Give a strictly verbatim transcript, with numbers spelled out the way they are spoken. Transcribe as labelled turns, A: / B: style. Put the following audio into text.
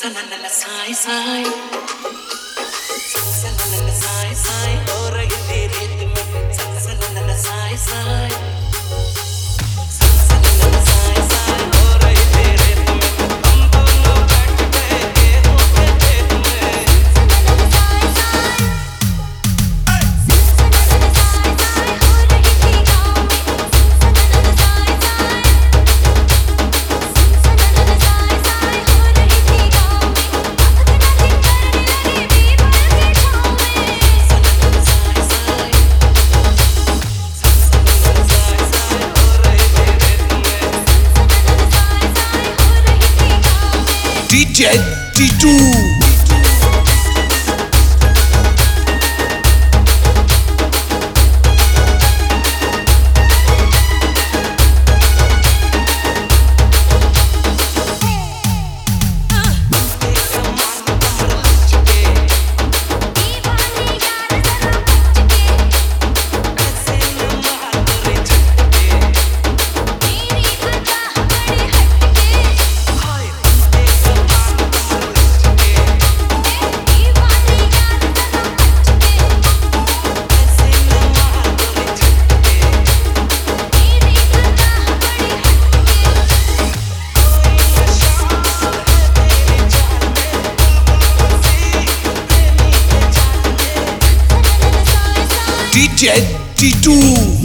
A: सननन साई साई सननन साई साई हो रही थी रेत में सननन साई साई सननन साई साई हो रही थी रेत में हम दोनों बैठ गए गेहूं के खेत में सननन साई साई सननन साई साई हो रही थी गांव में सननन साई साई सननन साई साई हो रही थी गांव में अपना दिन करने लगे बीबर के छांव में सननन साई साई सननन साई साई हो रही थी रेत में सननन साई साई हो रही थी गांव में
B: D J D two
A: दीवाने यार जरा बच के ऐसे न मार करे झटके मेरी अदा बड़े हटके हाय एक समान कमर लचके दीवाने यार जरा बच के ऐसे न मार करे झटके मेरी अदा बड़े हटके कोई नशा है तेरी चाल में बुलबुल सी प्रेमी के जाल में सननन Sai Sai
B: D J D two